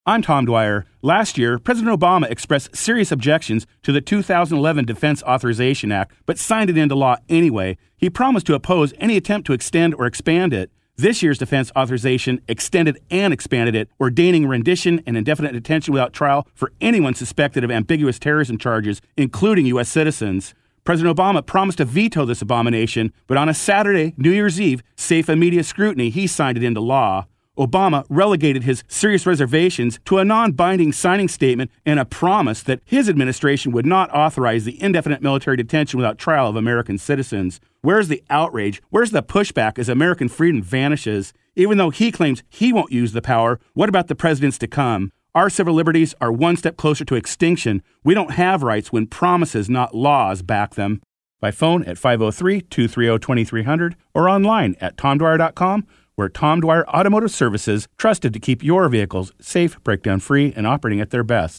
I'm Tom Dwyer. Last year, President Obama expressed serious objections to the 2011 Defense Authorization Act, but signed it into law anyway. He promised to oppose any attempt to extend or expand it. This year's defense authorization extended and expanded it, ordaining rendition and indefinite detention without trial for anyone suspected of ambiguous terrorism charges, including U.S. citizens. President Obama promised to veto this abomination, but on a Saturday, New Year's Eve, safe immediate scrutiny, he signed it into law. Obama relegated his serious reservations to a non-binding signing statement and a promise that his administration would not authorize the indefinite military detention without trial of American citizens. Where's the outrage? Where's the pushback as American freedom vanishes? Even though he claims he won't use the power, what about the presidents to come? Our civil liberties are one step closer to extinction. We don't have rights when promises, not laws, back them. By phone at 503-230-2300 or online at tomdwyer.com, where Tom Dwyer Automotive Services, trusted to keep your vehicles safe, breakdown-free, and operating at their best.